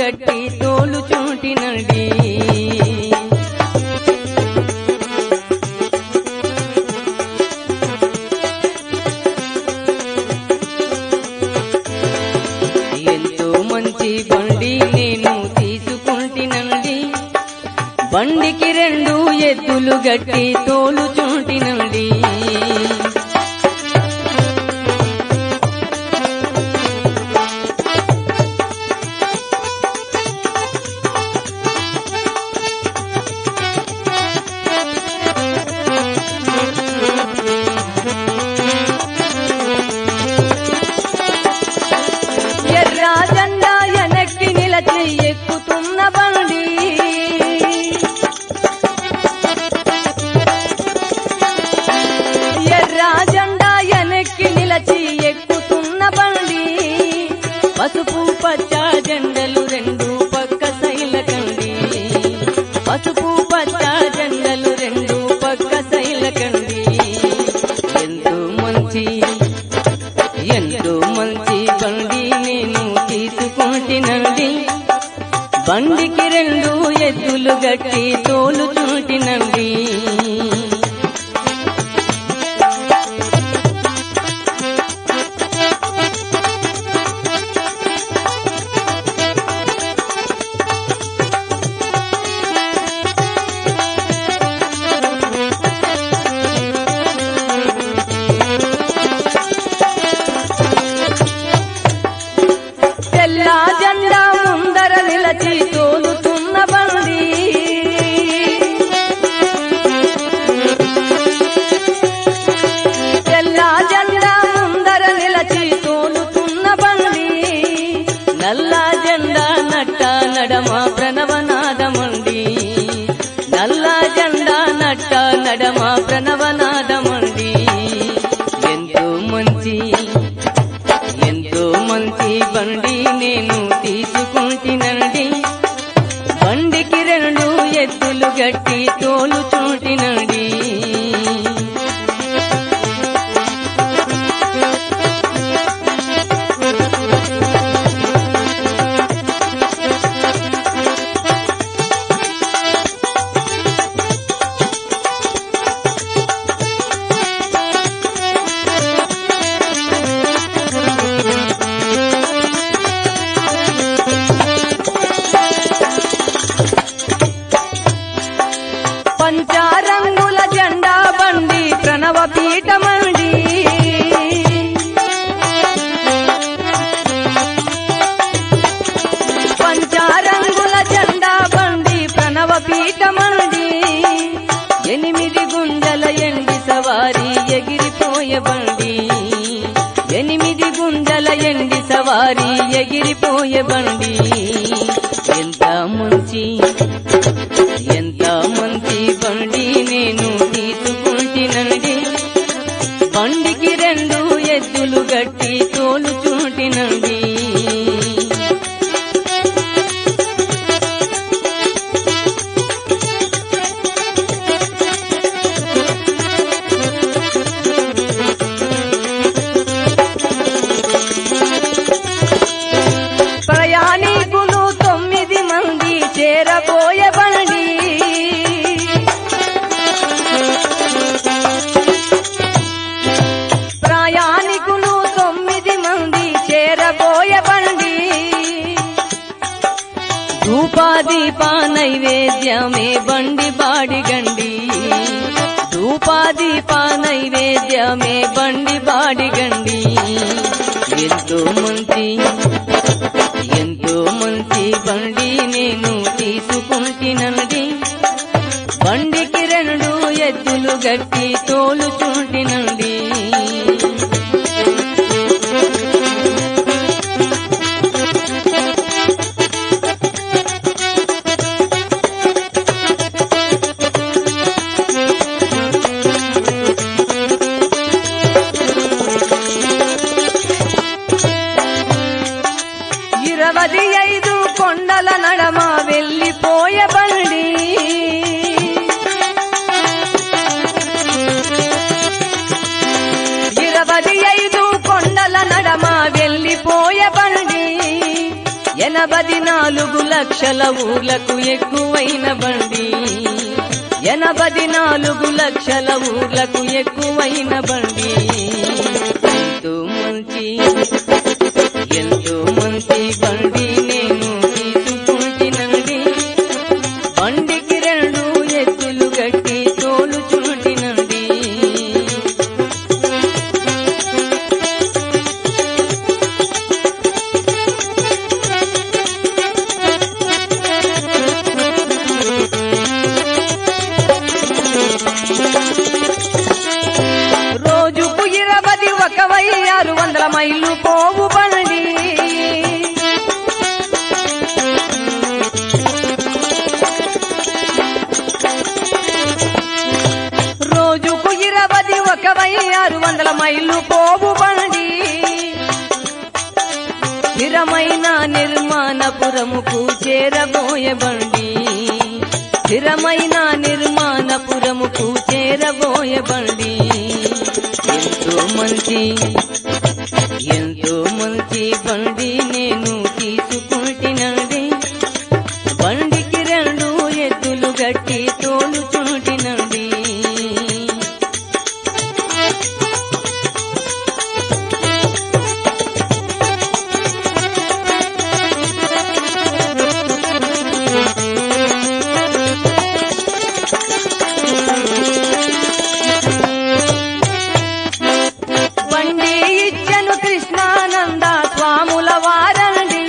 గట్టి తోలుచుంటినండి ఎంతో మంచి బండి నేను తీసుకుంటినండి బండికి 2 ఎద్దులు గట్టి తోలుచుంటినండి ఎర్ర జెండా వెనక్కి నిలచి ఎక్కుతున్న బండి ఎర్ర జెండా వెనక్కి నిలచి ఎక్కుతున్న బండి పసుపు పచ్చ జెండలు 2 పక్క సైలకండి పసుపు పచ్చ జెండలు 2 పక్క సైలకండి ఎంతో మంచి బండి నేను తీసుకుంటినండి బండికి 2 ఎద్దులు గట్టి తోలుచుంటినండి తెల్ల జెండా ముందర నిలచి తోలుతున్న బండి తెల్ల జెండా ముందర నిలచి తోలుతున్న బండి నల్ల జెండా నట్ట నడమ ప్రణవనాదమండి నల్ల జెండా నట్ట నడమ ప్రణవనాదమండి ఎంతో మంచి బండి నేను తీసుకుంటినండి బండికి 2 ఎద్దులు గట్టి తోలుచుంటినండి పంచరంగుల జెండా బండి ప్రణవ పీఠమండి పంచరంగుల జెండా బండి ప్రణవ పీఠమండి 8 గుంజల ఎండి సవారి ఎగిరిపోయే బండి 8 గుంజల ఎండి సవారి ఎగిరిపోయే బండి ఎంత మంచి బండి నేను తీసుకుంటినండి బండికి 2 ఎద్దులు గట్టి తోలుచుంటినండి ప్రయాణికులు 9 మంది చేరబోయే బండి ప్రయాణికులు 9 మంది చేరబోయే బండి ధూపాదీప నైవేద్యమే బండి బాడిగండి ధూపాదీప నైవేద్యమే బండి బాడిగండి ఎంతో మంచి బండి నేను తీసుకుంటినండి బండికి 2 ఎద్దులు గట్టి తోలుచుంటినండి 84 లక్షల ఊర్లకు ఎక్కువైన బండి 84 లక్షల ఊర్లకు ఎక్కువైన బండి ఎంతో మంచి బండి నేను తీసుకుంటినండి బండికి 2 ఎద్దులు గట్టి తోలుచుంటినండి రోజుకు 21,600 మైళ్ళు పోవు బండి రోజుకు 21,600 మైళ్ళు పోవు బండి స్థిరమైన నిర్మాణపురముకు చేరబోయే బండి స్థిరమైన నిర్మాణపురముకు చేరబోయే బండి ఎంతో మంచి బండి నేను తీసుకుంటినండి బండికి 2 ఎద్దులు గట్టి తోలుచుంటినండి బండి ఇచ్చెను కృష్ణానంద స్వాముల వారండి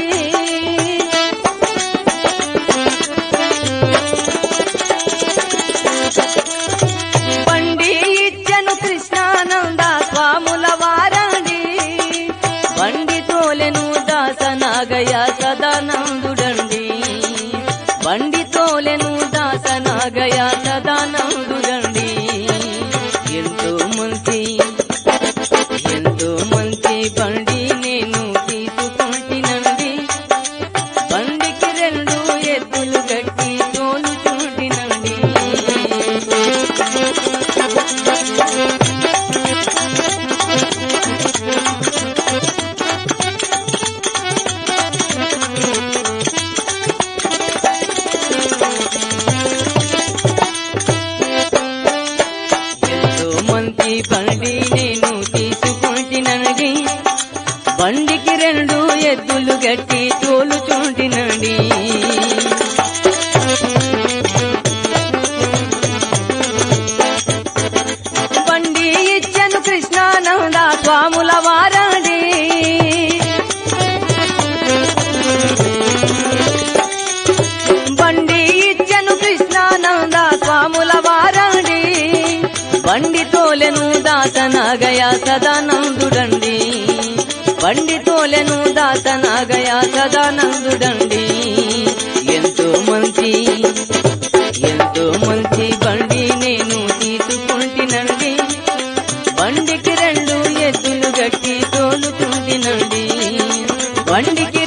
బండి ఇచ్చెను కృష్ణానంద స్వాముల వారండి బండి తోలెను దాసనాగయ సదానందుడండి బండి తోలెను దాసనాగయ సదానందుడండి ఎంతో మంచి బండి నేను తీసుకుంటినండి బండికి 2 ఎద్దులు గట్టి తోలుచుంటినండి ఎంతో మంచి బండి నేను తీసుకుంటినండి బండికి 2 ఎద్దులు గట్టి తోలుచుంటినండి బండి ఇచ్చెను కృష్ణానంద స్వాముల వారండి బండి ఇచ్చెను కృష్ణానంద స్వాముల వారండి బండి తోలెను దాసనాగయ సదానందుడండి బండి తోలెను దాసనాగయ సదానందుడండి ఎంతో మంచి బండి నేను తీసుకుంటినండి బండికి 2 ఎద్దులు గట్టి తోలుకుంటినండి బండికి